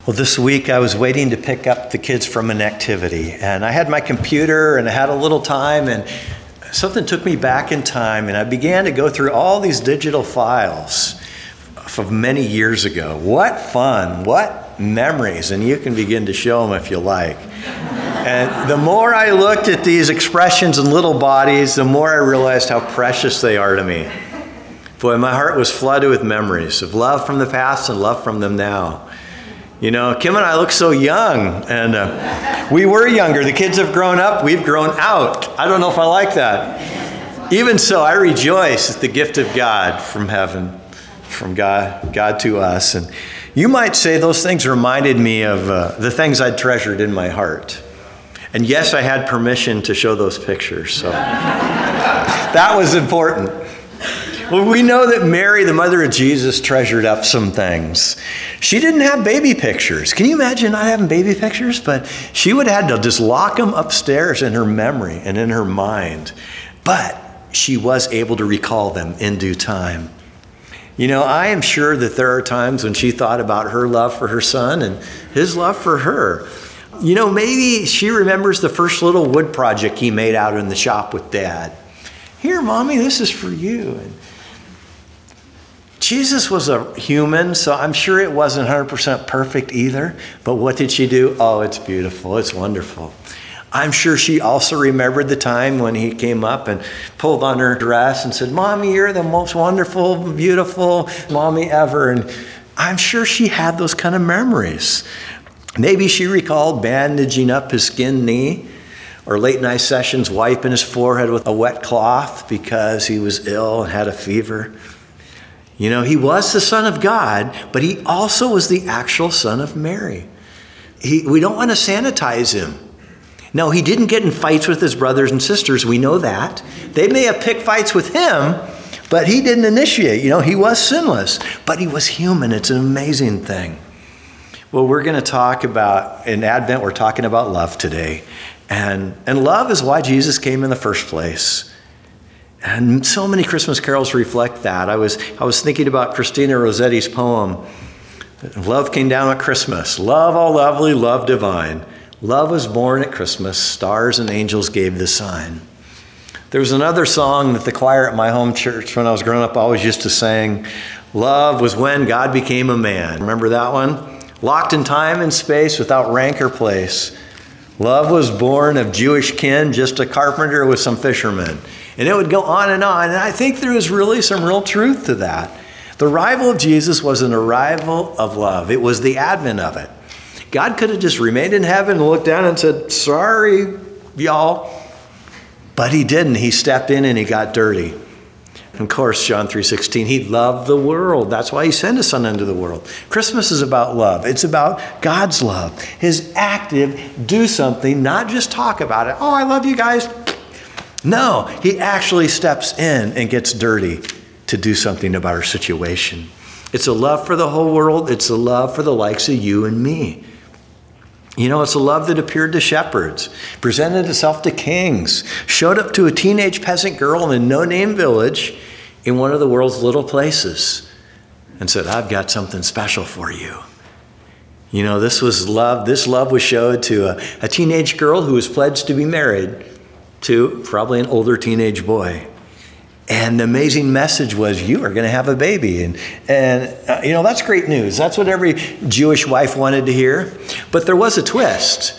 Well, this week I was waiting to pick up the kids from an activity, and I had my computer and I had a little time, and something took me back in time, and I began to go through all these digital files from many years ago. What fun, what memories, and you can begin to show them if you like. And the more I looked at these expressions and little bodies, the more I realized how precious they are to me. Boy, my heart was flooded with memories of love from the past and love from them now. You know, Kim and I look so young, and we were younger. The kids have grown up. We've grown out. I don't know if I like that. Even so, I rejoice at the gift of God from heaven, from God to us. And you might say those things reminded me of the things I'd treasured in my heart. And yes, I had permission to show those pictures, so that was important. Well, we know that Mary, the mother of Jesus, treasured up some things. She didn't have baby pictures. Can you imagine not having baby pictures? But she would have had to just lock them upstairs in her memory and in her mind. But she was able to recall them in due time. You know, I am sure that there are times when she thought about her love for her son and his love for her. You know, maybe she remembers the first little wood project he made out in the shop with Dad. Here, Mommy, this is for you. And Jesus was a human, so I'm sure it wasn't 100% perfect either. But what did she do? Oh, it's beautiful. It's wonderful. I'm sure she also remembered the time when he came up and pulled on her dress and said, Mommy, you're the most wonderful, beautiful mommy ever. And I'm sure she had those kind of memories. Maybe she recalled bandaging up his skinned knee, or late night sessions wiping his forehead with a wet cloth because he was ill and had a fever. You know, he was the Son of God, but he also was the actual Son of Mary. We don't want to sanitize him. No, he didn't get in fights with his brothers and sisters. We know that. They may have picked fights with him, but he didn't initiate. You know, he was sinless, but he was human. It's an amazing thing. Well, we're going to talk about, in Advent, we're talking about love today. And love is why Jesus came in the first place. And so many Christmas carols reflect that. I was thinking about Christina Rossetti's poem, Love Came Down at Christmas. Love all lovely, love divine. Love was born at Christmas. Stars and angels gave the sign. There was another song that the choir at my home church when I was growing up always used to sing. Love was when God became a man. Remember that one? Locked in time and space without rank or place. Love was born of Jewish kin, just a carpenter with some fishermen. And it would go on. And I think there is really some real truth to that. The arrival of Jesus was an arrival of love. It was the advent of it. God could have just remained in heaven and looked down and said, sorry, y'all. But he didn't. He stepped in and he got dirty. And of course, John 3:16, he loved the world. That's why he sent his son into the world. Christmas is about love. It's about God's love. His active do something, not just talk about it. Oh, I love you guys. No, he actually steps in and gets dirty to do something about our situation. It's a love for the whole world. It's a love for the likes of you and me. You know, it's a love that appeared to shepherds, presented itself to kings, showed up to a teenage peasant girl in a no-name village in one of the world's little places and said, I've got something special for you. You know, this was love. This love was showed to a teenage girl who was pledged to be married to probably an older teenage boy. And the amazing message was, you are going to have a baby. And you know, that's great news. That's what every Jewish wife wanted to hear. But there was a twist,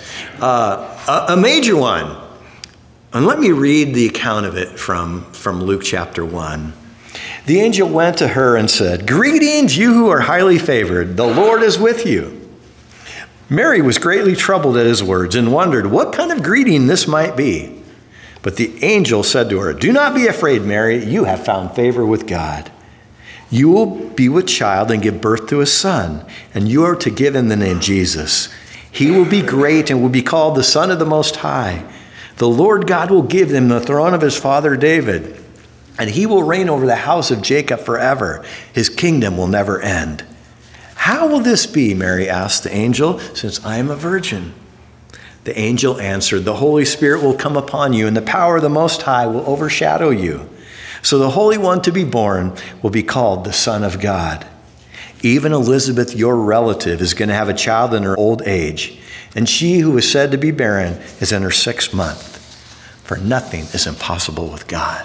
a major one. And let me read the account of it from Luke chapter 1. The angel went to her and said, Greetings, you who are highly favored. The Lord is with you. Mary was greatly troubled at his words and wondered what kind of greeting this might be. But the angel said to her, Do not be afraid, Mary. You have found favor with God. You will be with child and give birth to a son, and you are to give him the name Jesus. He will be great and will be called the Son of the Most High. The Lord God will give him the throne of his father David, and he will reign over the house of Jacob forever. His kingdom will never end. How will this be, Mary asked the angel, since I am a virgin? The angel answered, The Holy Spirit will come upon you, and the power of the Most High will overshadow you. So the Holy One to be born will be called the Son of God. Even Elizabeth, your relative, is going to have a child in her old age. And she who was said to be barren is in her 6th month. For nothing is impossible with God.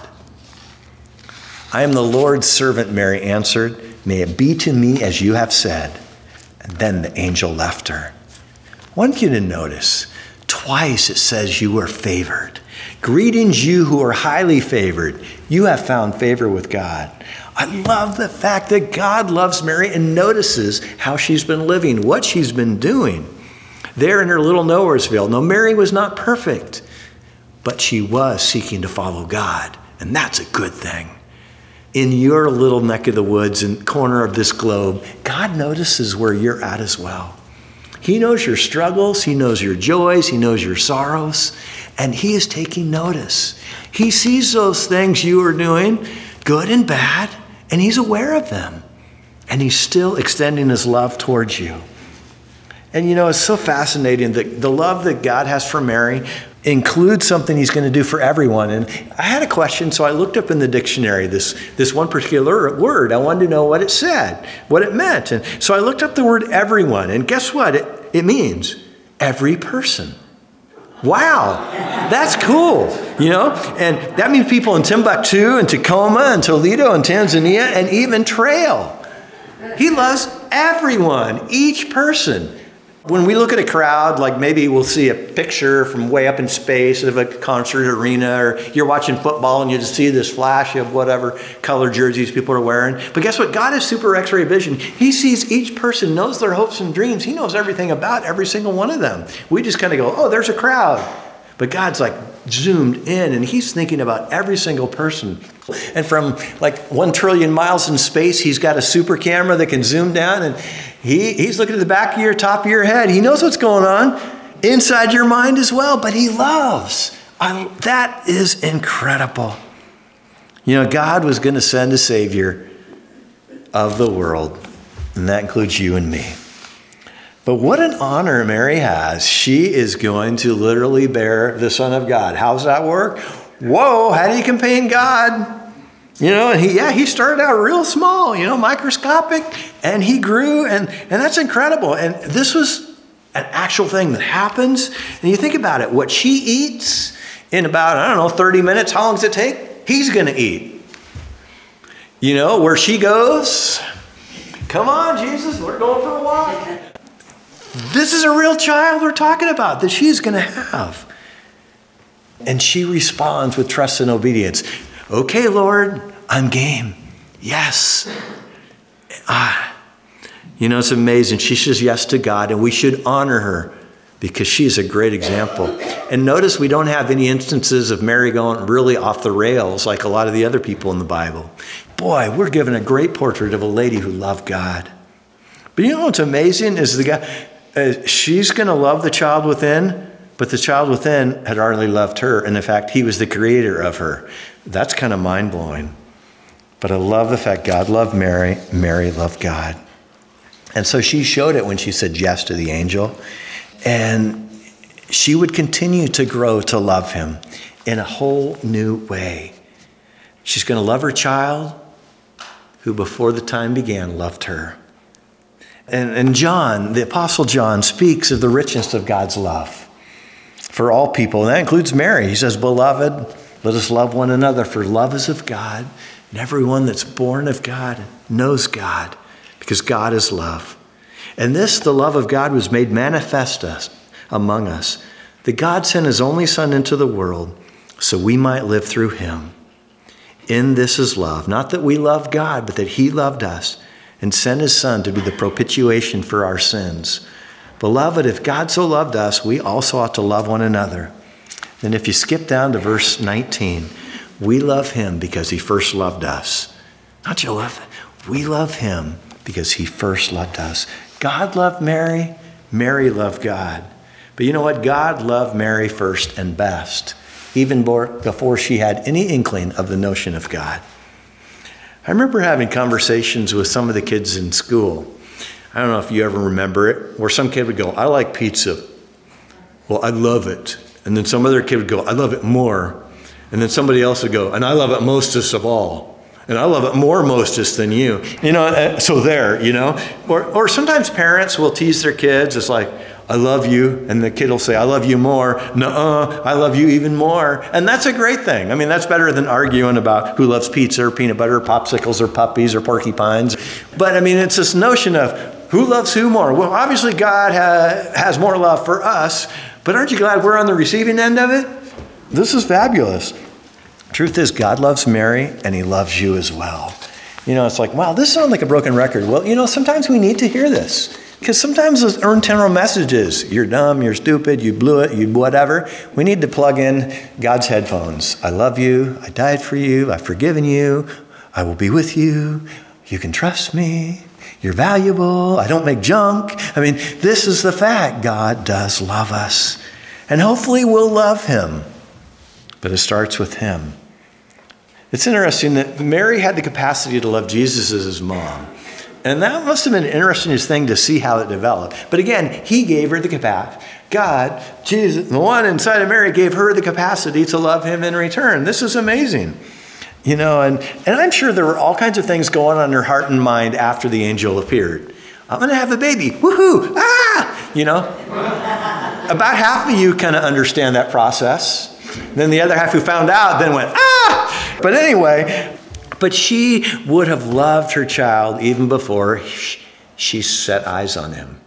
I am the Lord's servant, Mary answered. May it be to me as you have said. And then the angel left her. I want you to notice, twice it says you were favored. Greetings, you who are highly favored. You have found favor with God. I love the fact that God loves Mary and notices how she's been living, what she's been doing there in her little Nowheresville. No, Mary was not perfect, but she was seeking to follow God, and that's a good thing. In your little neck of the woods and corner of this globe, God notices where you're at as well. He knows your struggles, he knows your joys, he knows your sorrows, and he is taking notice. He sees those things you are doing, good and bad, and he's aware of them. And he's still extending his love towards you. And it's so fascinating that the love that God has for Mary includes something he's going to do for everyone. And I had a question, so I looked up in the dictionary this one particular word. I wanted to know what it said, what it meant. And so I looked up the word everyone, and guess what? It means every person. Wow, that's cool, And that means people in Timbuktu and Tacoma and Toledo and Tanzania and even Trail. He loves everyone, each person. When we look at a crowd, like maybe we'll see a picture from way up in space of a concert arena, or you're watching football and you just see this flash of whatever color jerseys people are wearing. But guess what? God has super X-ray vision. He sees each person, knows their hopes and dreams. He knows everything about every single one of them. We just kind of go, oh, there's a crowd. But God's like zoomed in and he's thinking about every single person. And from like 1 trillion miles in space, he's got a super camera that can zoom down and he's looking at the back of your top of your head. He knows what's going on inside your mind as well, but he loves. That is incredible. God was going to send a Savior of the world, and that includes you and me. But what an honor Mary has. She is going to literally bear the Son of God. How's that work? Whoa, how do you contain God? And he started out real small, microscopic, and he grew, and that's incredible. And this was an actual thing that happens. And you think about it, what she eats in about, 30 minutes, how long does it take? He's going to eat. Where she goes, come on, Jesus, we're going for a walk. This is a real child we're talking about that she's going to have. And she responds with trust and obedience. Okay, Lord, I'm game. Yes. It's amazing. She says yes to God, and we should honor her because she's a great example. And notice we don't have any instances of Mary going really off the rails like a lot of the other people in the Bible. Boy, we're given a great portrait of a lady who loved God. But what's amazing is she's going to love the child within, but the child within had already loved her. And in fact, he was the creator of her. That's kind of mind-blowing. But I love the fact God loved Mary, Mary loved God. And so she showed it when she said yes to the angel. And she would continue to grow to love him in a whole new way. She's going to love her child who before the time began loved her. And John, the Apostle John, speaks of the richness of God's love for all people. And that includes Mary. He says, beloved, let us love one another, for love is of God. And everyone that's born of God knows God, because God is love. And this, the love of God, was made manifest among us, that God sent his only Son into the world so we might live through him. In this is love, not that we love God, but that he loved us and sent his Son to be the propitiation for our sins. Beloved, if God so loved us, we also ought to love one another. Then if you skip down to verse 19, we love him because he first loved us. Don't you love it? We love him because he first loved us. God loved Mary, Mary loved God. But you know what? God loved Mary first and best, even before she had any inkling of the notion of God. I remember having conversations with some of the kids in school. I don't know if you ever remember it, where some kid would go, I like pizza. Well, I love it. And then some other kid would go, I love it more. And then somebody else would go, and I love it mostest of all. And I love it more, Moses, than you. So there, Or sometimes parents will tease their kids. It's like, I love you. And the kid will say, I love you more. Nuh-uh, I love you even more. And that's a great thing. I mean, that's better than arguing about who loves pizza or peanut butter or popsicles or puppies or porcupines. But I mean, it's this notion of who loves who more. Well, obviously God has more love for us. But aren't you glad we're on the receiving end of it? This is fabulous. Truth is, God loves Mary, and he loves you as well. It's like, wow, this sounds like a broken record. Well, sometimes we need to hear this. Because sometimes those internal messages, you're dumb, you're stupid, you blew it, you whatever, we need to plug in God's headphones. I love you, I died for you, I've forgiven you, I will be with you, you can trust me, you're valuable, I don't make junk. I mean, this is the fact. God does love us. And hopefully we'll love him. But it starts with him. It's interesting that Mary had the capacity to love Jesus as his mom. And that must have been an interesting thing to see how it developed. But again, he gave her the capacity. God, Jesus, the one inside of Mary, gave her the capacity to love him in return. This is amazing. And I'm sure there were all kinds of things going on in her heart and mind after the angel appeared. I'm going to have a baby. Woohoo! About half of you kind of understand that process. Then the other half who found out then went, ah! But anyway, she would have loved her child even before she set eyes on him.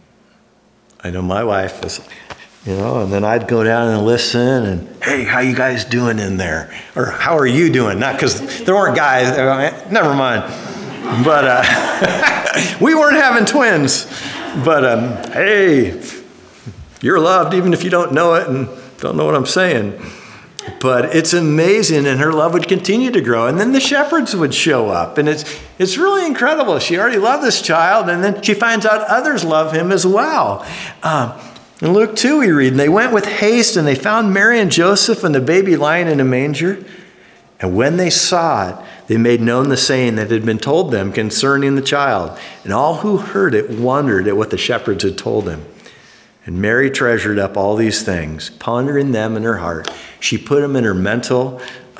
I know my wife was, and then I'd go down and listen and, hey, how you guys doing in there? Or how are you doing? Not because there weren't guys, never mind. But we weren't having twins. But hey, you're loved even if you don't know it and don't know what I'm saying. But it's amazing, and her love would continue to grow. And then the shepherds would show up, and it's really incredible. She already loved this child, and then she finds out others love him as well. In Luke 2, we read, and they went with haste, and they found Mary and Joseph and the baby lying in a manger. And when they saw it, they made known the saying that had been told them concerning the child. And all who heard it wondered at what the shepherds had told them. And Mary treasured up all these things, pondering them in her heart. She put them in her mental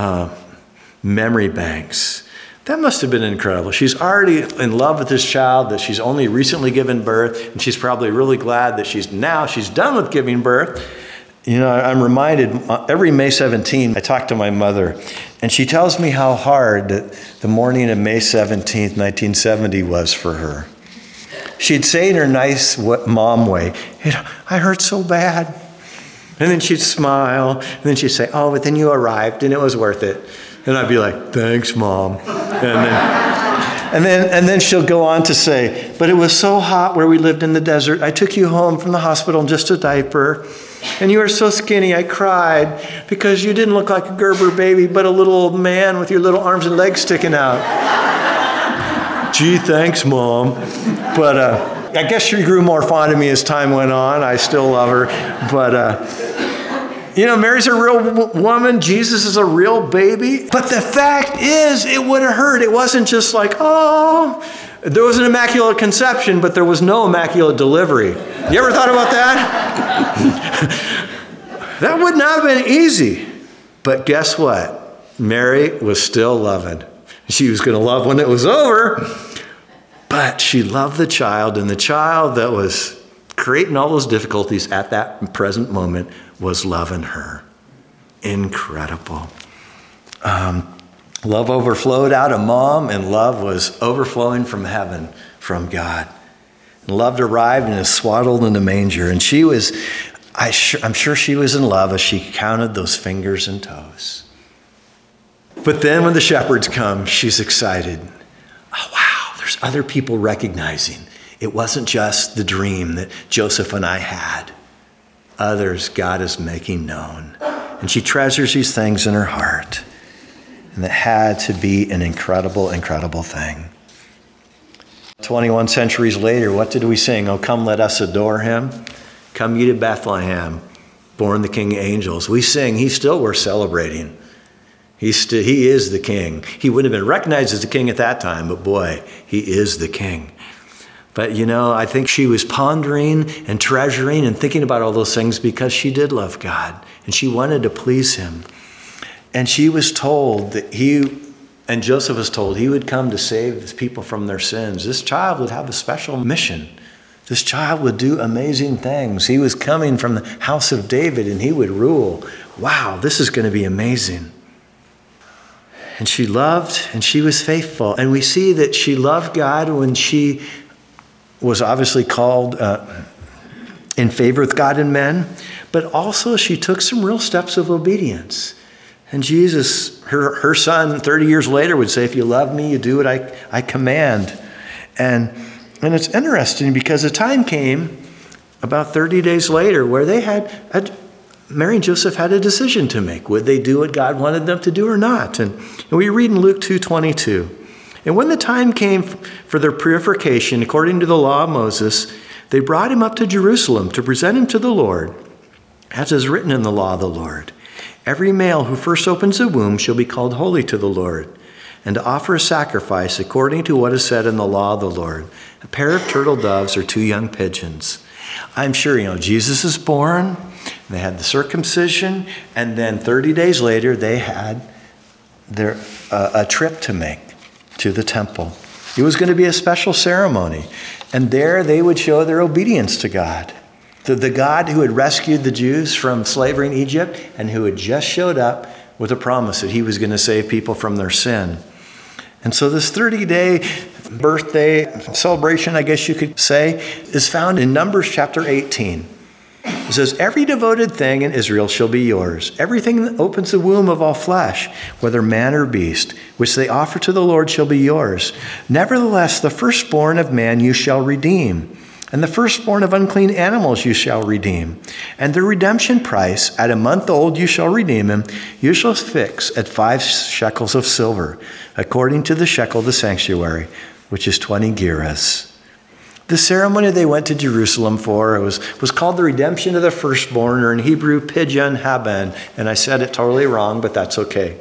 memory banks. That must have been incredible. She's already in love with this child that she's only recently given birth, and she's probably really glad that she's done with giving birth. I'm reminded every May 17, I talk to my mother, and she tells me how hard that the morning of May 17th, 1970 was for her. She'd say in her nice mom way, I hurt so bad. And then she'd smile, and then she'd say, oh, but then you arrived, and it was worth it. And I'd be like, thanks, Mom. And then she'll go on to say, but it was so hot where we lived in the desert. I took you home from the hospital in just a diaper. And you were so skinny, I cried because you didn't look like a Gerber baby, but a little old man with your little arms and legs sticking out. Gee, thanks, Mom. But I guess she grew more fond of me as time went on. I still love her. But, Mary's a real woman. Jesus is a real baby. But the fact is, it would have hurt. It wasn't just like, oh, there was an immaculate conception, but there was no immaculate delivery. You ever thought about that? That would not have been easy. But guess what? Mary was still loving. She was going to love when it was over, but she loved the child, and the child that was creating all those difficulties at that present moment was loving her. Incredible. Love overflowed out of mom, and love was overflowing from heaven, from God. And love arrived and is swaddled in the manger, and she was, I'm sure she was in love as she counted those fingers and toes. But then when the shepherds come, she's excited. Oh, wow, there's other people recognizing. It wasn't just the dream that Joseph and I had. Others God is making known. And she treasures these things in her heart. And it had to be an incredible, incredible thing. 21 centuries later, what did we sing? Oh, come, let us adore him. Come ye to Bethlehem, born the King of Angels. We sing, he's still worth celebrating. He is the king. He wouldn't have been recognized as the king at that time, but boy, he is the king. But I think she was pondering and treasuring and thinking about all those things because she did love God and she wanted to please him. And she was told that he And Joseph was told he would come to save his people from their sins. This child would have a special mission. This child would do amazing things. He was coming from the house of David and he would rule. Wow, this is going to be amazing. And she loved and she was faithful. And we see that she loved God when she was obviously called in favor with God and men. But also she took some real steps of obedience. And Jesus, her son, 30 years later would say, if you love me, you do what I command. And it's interesting because a time came about 30 days later where Mary and Joseph had a decision to make. Would they do what God wanted them to do or not? And we read in Luke 2:22. And when the time came for their purification, according to the law of Moses, they brought him up to Jerusalem to present him to the Lord, as is written in the law of the Lord. Every male who first opens a womb shall be called holy to the Lord, and to offer a sacrifice according to what is said in the law of the Lord, a pair of turtle doves or 2 young pigeons. I'm sure, Jesus is born, they had the circumcision, and then 30 days later they had a trip to make to the temple. It was going to be a special ceremony, and there they would show their obedience to God. The God who had rescued the Jews from slavery in Egypt and who had just showed up with a promise that he was going to save people from their sin. And so this 30-day birthday celebration, I guess you could say, is found in Numbers chapter 18. It says, every devoted thing in Israel shall be yours. Everything that opens the womb of all flesh, whether man or beast, which they offer to the Lord shall be yours. Nevertheless, the firstborn of man you shall redeem. And the firstborn of unclean animals you shall redeem. And the redemption price, at a month old you shall redeem him. You shall fix at 5 shekels of silver, according to the shekel of the sanctuary, which is 20 gerahs. The ceremony they went to Jerusalem for was called the redemption of the firstborn, or in Hebrew, Pidyon Haben. And I said it totally wrong, but that's okay.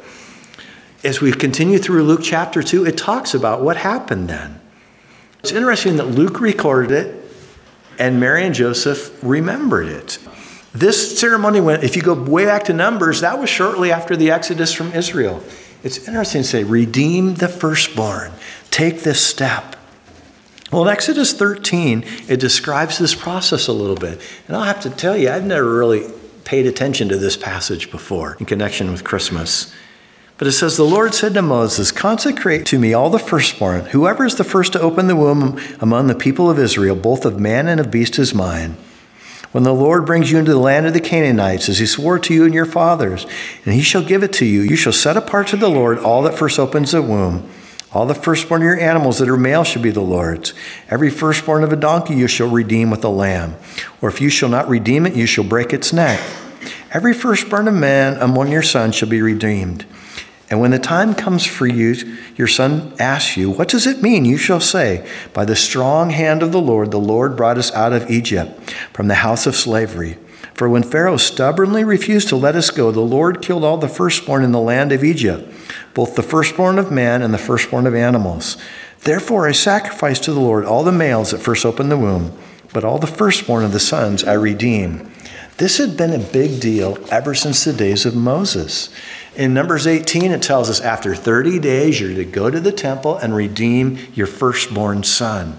As we continue through Luke chapter 2, it talks about what happened then. It's interesting that Luke recorded it, and Mary and Joseph remembered it. This ceremony, if you go way back to Numbers, that was shortly after the Exodus from Israel. It's interesting to say, redeem the firstborn. Take this step. Well, in Exodus 13, it describes this process a little bit. And I'll have to tell you, I've never really paid attention to this passage before in connection with Christmas. But it says, the Lord said to Moses, consecrate to me all the firstborn. Whoever is the first to open the womb among the people of Israel, both of man and of beast, is mine. When the Lord brings you into the land of the Canaanites, as he swore to you and your fathers, and he shall give it to you, you shall set apart to the Lord all that first opens the womb. All the firstborn of your animals that are male shall be the Lord's. Every firstborn of a donkey you shall redeem with a lamb. Or if you shall not redeem it, you shall break its neck. Every firstborn of man among your sons shall be redeemed. And when the time comes for you, your son asks you, what does it mean? You shall say, by the strong hand of the Lord brought us out of Egypt, from the house of slavery. For when Pharaoh stubbornly refused to let us go, the Lord killed all the firstborn in the land of Egypt, both the firstborn of man and the firstborn of animals. Therefore I sacrifice to the Lord all the males that first open the womb, but all the firstborn of the sons I redeem. This had been a big deal ever since the days of Moses. In Numbers 18, it tells us after 30 days, you're to go to the temple and redeem your firstborn son.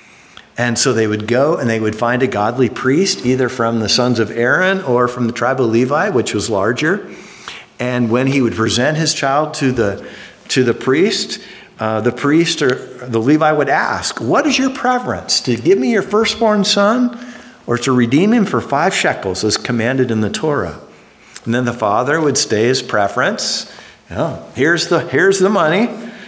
And so they would go and they would find a godly priest, either from the sons of Aaron or from the tribe of Levi, which was larger. And when he would present his child to the priest or the Levi would ask, what is your preference? To give me your firstborn son or to redeem him for 5 shekels as commanded in the Torah? And then the father would state his preference. Here's the money.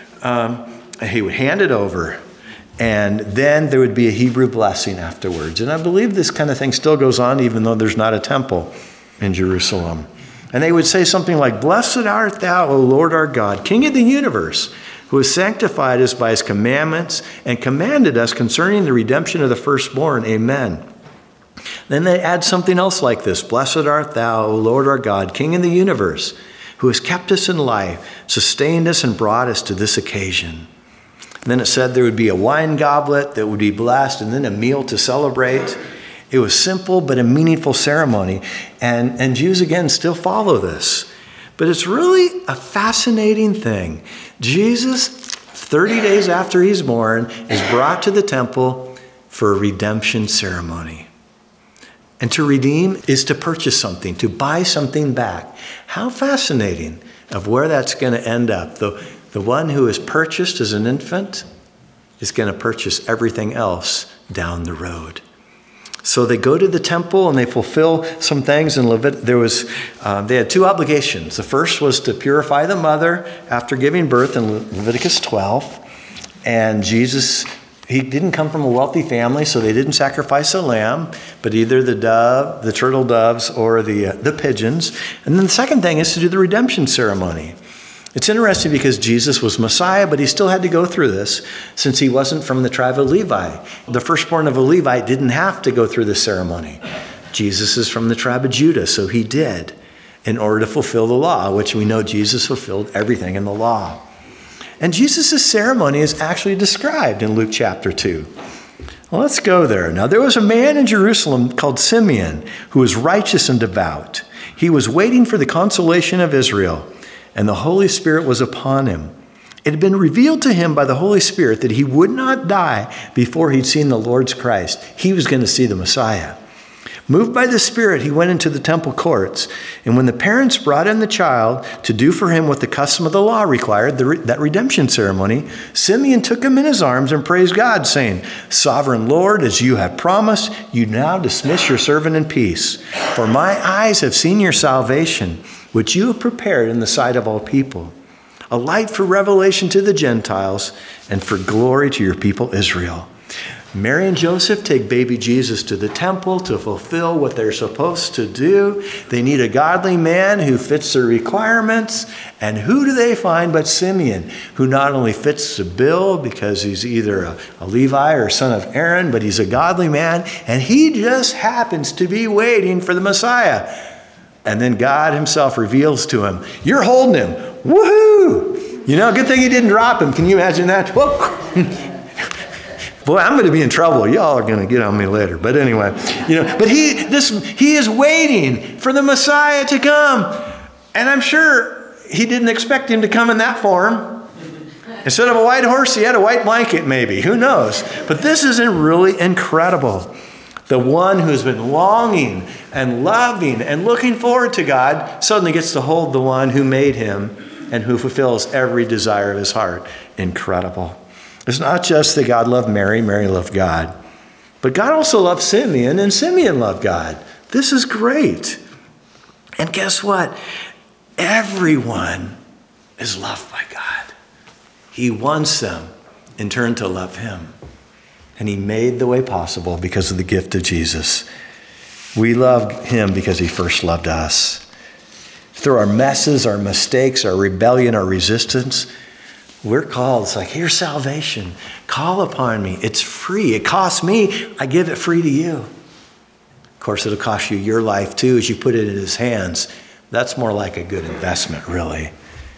He would hand it over. And then there would be a Hebrew blessing afterwards. And I believe this kind of thing still goes on even though there's not a temple in Jerusalem. And they would say something like, blessed art thou, O Lord our God, King of the universe, who has sanctified us by his commandments and commanded us concerning the redemption of the firstborn. Amen. Then they add something else like this. Blessed art thou, O Lord our God, King of the universe, who has kept us in life, sustained us, and brought us to this occasion. And then it said there would be a wine goblet that would be blessed, and then a meal to celebrate. It was simple but a meaningful ceremony. And Jews, again, still follow this. But it's really a fascinating thing. Jesus, 30 days after he's born, is brought to the temple for a redemption ceremony. And to redeem is to purchase something, to buy something back. How fascinating of where that's going to end up. The one who is purchased as an infant is going to purchase everything else down the road. So they go to the temple and they fulfill some things. In they had two obligations. The first was to purify the mother after giving birth in Leviticus 12. And Jesus, he didn't come from a wealthy family, so they didn't sacrifice a lamb, but either the turtle doves or the pigeons. And then the second thing is to do the redemption ceremony. It's interesting because Jesus was Messiah, but he still had to go through this since he wasn't from the tribe of Levi. The firstborn of a Levite didn't have to go through the ceremony. Jesus is from the tribe of Judah, so he did in order to fulfill the law, which we know Jesus fulfilled everything in the law. And Jesus' ceremony is actually described in Luke chapter 2. Well, let's go there. Now, there was a man in Jerusalem called Simeon who was righteous and devout. He was waiting for the consolation of Israel, and the Holy Spirit was upon him. It had been revealed to him by the Holy Spirit that he would not die before he'd seen the Lord's Christ. He was going to see the Messiah. Moved by the Spirit, he went into the temple courts. And when the parents brought in the child to do for him what the custom of the law required, that redemption ceremony, Simeon took him in his arms and praised God, saying, "Sovereign Lord, as you have promised, you now dismiss your servant in peace. For my eyes have seen your salvation, which you have prepared in the sight of all people, a light for revelation to the Gentiles and for glory to your people Israel." Mary and Joseph take baby Jesus to the temple to fulfill what they're supposed to do. They need a godly man who fits their requirements. And who do they find but Simeon, who not only fits the bill because he's either a Levi or son of Aaron, but he's a godly man, and he just happens to be waiting for the Messiah. And then God himself reveals to him, "You're holding him. Woohoo!" Good thing he didn't drop him. Can you imagine that? Whoa. Boy, I'm going to be in trouble. Y'all are going to get on me later. But anyway, but he is waiting for the Messiah to come. And I'm sure he didn't expect him to come in that form. Instead of a white horse, he had a white blanket maybe. Who knows? But this isn't really incredible. The one who's been longing and loving and looking forward to God suddenly gets to hold the one who made him and who fulfills every desire of his heart. Incredible. It's not just that God loved Mary, Mary loved God, but God also loved Simeon, and Simeon loved God. This is great. And guess what? Everyone is loved by God. He wants them in turn to love him. And he made the way possible because of the gift of Jesus. We love him because he first loved us. Through our messes, our mistakes, our rebellion, our resistance, we're called. It's like, here's salvation. Call upon me. It's free. It costs me. I give it free to you. Of course, it'll cost you your life too as you put it in his hands. That's more like a good investment, really.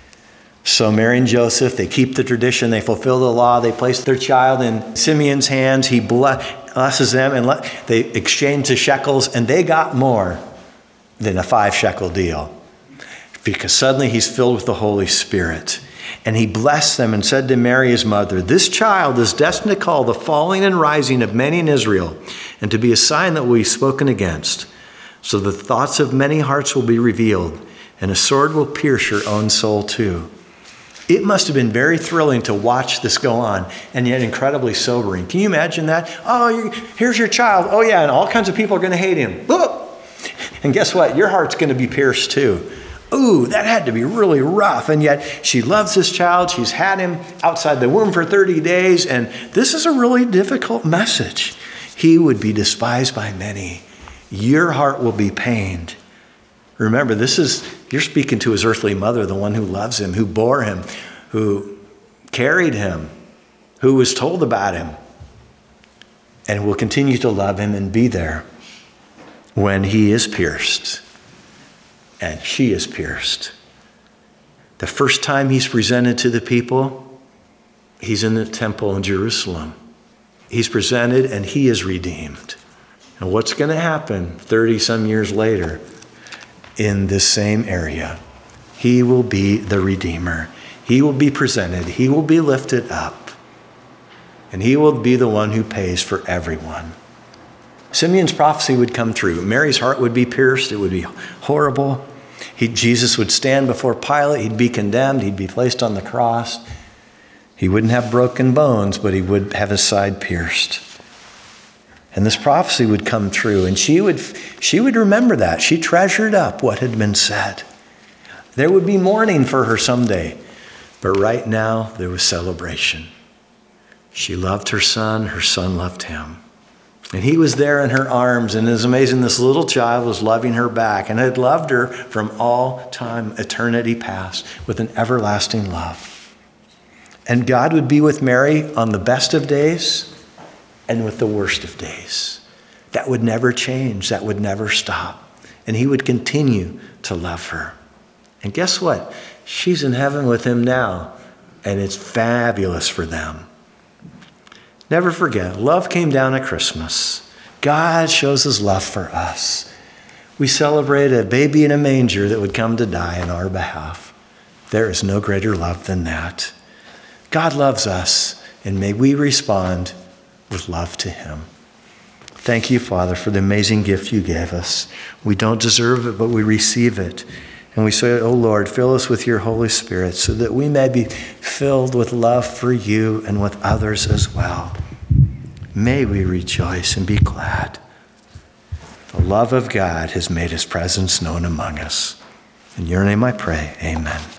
So Mary and Joseph, they keep the tradition. They fulfill the law. They place their child in Simeon's hands. He blesses them, and they exchange the shekels, and they got more than a 5 shekel deal because suddenly he's filled with the Holy Spirit. And he blessed them and said to Mary, his mother, "This child is destined to call the falling and rising of many in Israel, and to be a sign that will be spoken against. So the thoughts of many hearts will be revealed, and a sword will pierce your own soul too." It must have been very thrilling to watch this go on, and yet incredibly sobering. Can you imagine that? Oh, here's your child. Oh yeah, and all kinds of people are going to hate him. Whoa! And guess what? Your heart's going to be pierced too. Ooh, that had to be really rough. And yet she loves this child. She's had him outside the womb for 30 days. And this is a really difficult message. He would be despised by many. Your heart will be pained. Remember, you're speaking to his earthly mother, the one who loves him, who bore him, who carried him, who was told about him, and will continue to love him and be there when he is pierced. And she is pierced. The first time he's presented to the people, he's in the temple in Jerusalem. He's presented and he is redeemed. And what's going to happen 30 some years later in this same area? He will be the Redeemer. He will be presented. He will be lifted up. And he will be the one who pays for everyone. Simeon's prophecy would come true. Mary's heart would be pierced. It would be horrible. Jesus would stand before Pilate. He'd be condemned. He'd be placed on the cross. He wouldn't have broken bones, but he would have his side pierced. And this prophecy would come true. And she would remember that. She treasured up what had been said. There would be mourning for her someday. But right now, there was celebration. She loved her son loved him. And he was there in her arms, and it was amazing. This little child was loving her back and had loved her from all time, eternity past, with an everlasting love. And God would be with Mary on the best of days and with the worst of days. That would never change. That would never stop. And he would continue to love her. And guess what? She's in heaven with him now, and it's fabulous for them. Never forget, love came down at Christmas. God shows his love for us. We celebrate a baby in a manger that would come to die on our behalf. There is no greater love than that. God loves us, and may we respond with love to him. Thank you, Father, for the amazing gift you gave us. We don't deserve it, but we receive it. And we say, oh Lord, fill us with your Holy Spirit so that we may be filled with love for you and with others as well. May we rejoice and be glad. The love of God has made his presence known among us. In your name I pray, amen.